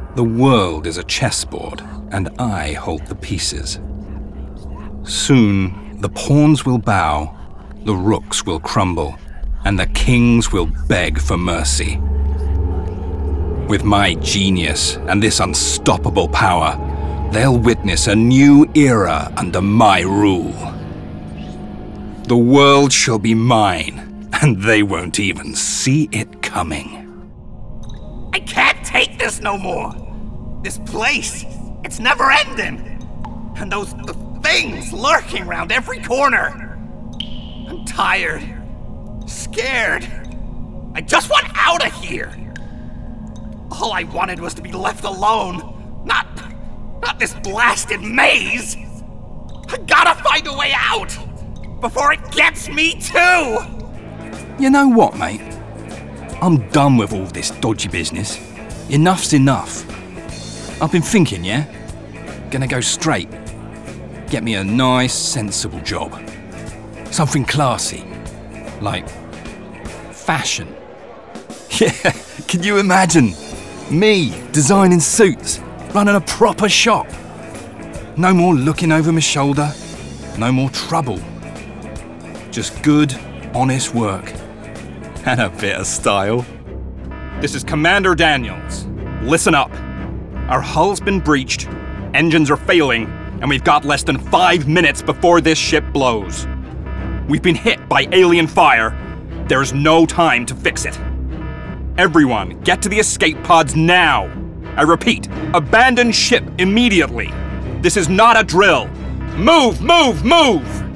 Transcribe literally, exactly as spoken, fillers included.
The world is a chessboard, and I hold the pieces. Soon, the pawns will bow, the rooks will crumble, and the kings will beg for mercy. With my genius and this unstoppable power, they'll witness a new era under my rule. The world shall be mine, and they won't even see it coming. I can't take this no more! This place, it's never ending! And those the things lurking around every corner! I'm tired, scared. I just want out of here! All I wanted was to be left alone, not, not this blasted maze! I gotta find a way out! Before it gets me too! You know what, mate? I'm done with all this dodgy business. Enough's enough. I've been thinking, yeah? Gonna go straight. Get me a nice, sensible job. Something classy. Like fashion. Yeah, can you imagine? Me, designing suits, running a proper shop. No more looking over my shoulder. No more trouble. Just good, honest work. And a bit of style. This is Commander Daniels. Listen up. Our hull's been breached, engines are failing, and we've got less than five minutes before this ship blows. We've been hit by alien fire. There's no time to fix it. Everyone, get to the escape pods now. I repeat, abandon ship immediately. This is not a drill. Move, move, move!